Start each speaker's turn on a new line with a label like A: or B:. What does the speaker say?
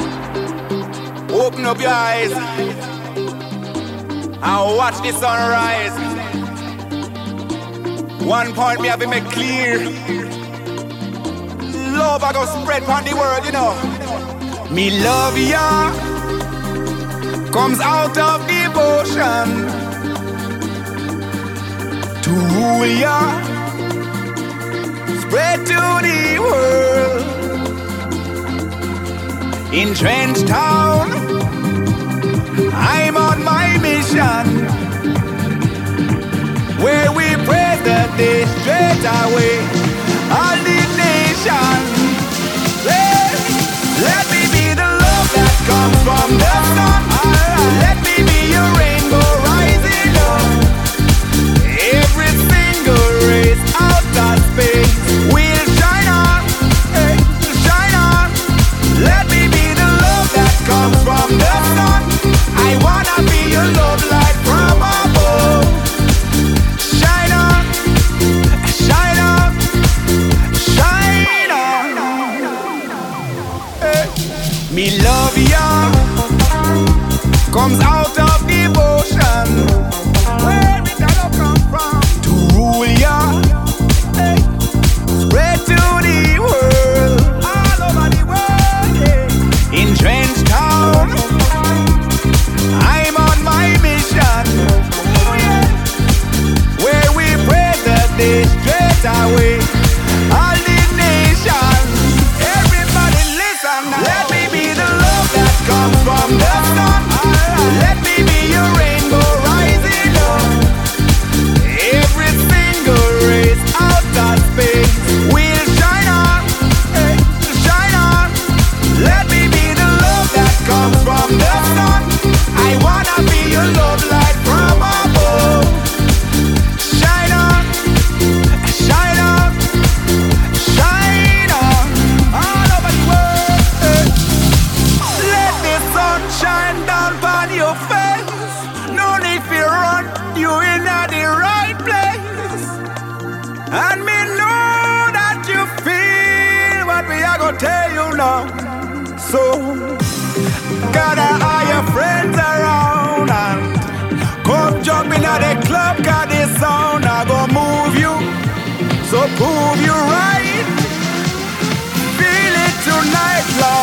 A: Open up your eyes and watch the sunrise. One point me have to make clear. Love I go spread on the world, you know. Me love ya comes out of devotion to rule ya, spread to the world. In Trench Town, I'm on my mission, where we praise the day straight away. All the nation, let me be the love that comes from the sun. Let me be your rainbow rising up. Every single race out of space will shine on, hey, shine on. Let me be the love that comes from the sun. I wanna be your love light from above. Shine on, shine on, shine on. Hey. Me love ya comes out of devotion. Where did that love come from? To rule ya, hey. Spread to the world, all over the world, hey. In Trench Town, I'm on my mission, oh, yeah. Where we pray the day straight away. All the nation, everybody listen now. Let me be the love that comes from the sun. Let me be your rainbow rising up. Every single race out of space will shine on, hey, shine on. Let me be the love that comes from the sun. I wanna be your love light from above. Shine on, shine on, shine on, all over the world, hey. Let the sun shine down on your face. No need to run, you in the right place. And me know that you feel what we are gonna tell you now. So gather all your friends around and come jump in at the club, 'cause this sound I gonna move you. So prove you right. Feel it tonight, Lord.